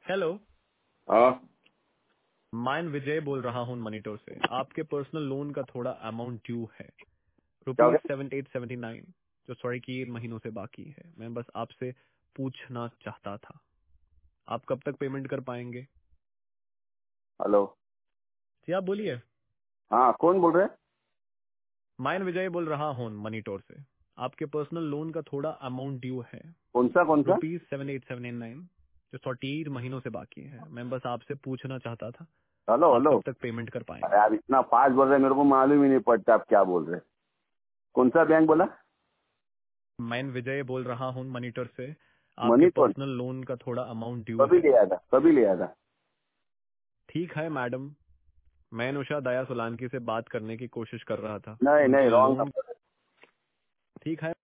Hello. हाँ। मैं विजय बोल रहा हूँ मॉनिटर से। आपके पर्सनल लोन का थोड़ा अमाउंट ड्यू है, क्या हो रुपीज गया? 7879, जो सॉरी की महीनों से बाकी है। मैं बस आपसे पूछना चाहता था, आप कब तक पेमेंट कर पाएंगे? हेलो। जी आप बोलिए। हाँ, कौन बोल रहे हैं? मैं विजय बोल रहा हूँ मॉनिटर से। आपके पर्सनल लोन का थोड़ा अमाउंट ड्यू है, कौन सा? रुपीज 7879, जो 48 महीनों से बाकी है। मैं बस आपसे पूछना चाहता था, हेलो आप हेलो। कब तक पेमेंट कर अरे पाएंगे? आप इतना फास्ट बोल रहे हैं, मेरे को मालूम ही नहीं पड़ता आप क्या बोल रहे हैं। कौन सा बैंक बोला? मैं विजय बोल रहा हूँ मॉनिटर से। आपके मनी टोन। पर्सनल लोन का थोड़ा अमाउंट ड्यू कभी है। लिया था, कभी लिया था? ठीक है मैडम, मैं नुषा दया सोलांकी से बात करने की कोशिश कर रहा था, नहीं उनके नहीं, रॉन्ग लोन। नंबर। ठीक है।